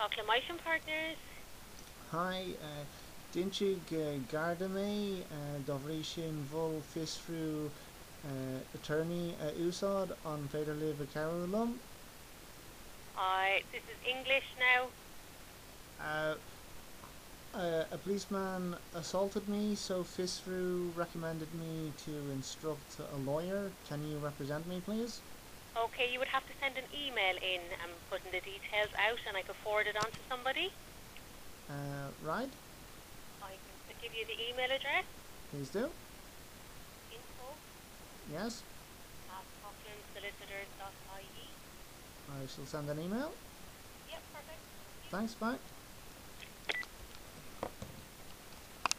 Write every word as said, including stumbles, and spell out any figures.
Proclamation Partners. Hi, uh, Dinchig uh, Gardame, uh, Dovrishin Vol Fisfru, uh, Attorney uh, Usod on Federliv Carolum. I. This is English now. Uh, uh, a policeman assaulted me, so Fisfru recommended me to instruct a lawyer. Can you represent me, please? Okay, you would have to send an email in and putting the details out, and I could forward it on to somebody. Uh, right? I can give you the email address. Please do. Info Yes, at cochranesolicitors dot I E. I shall send an email. Yep, perfect. Thanks, bye.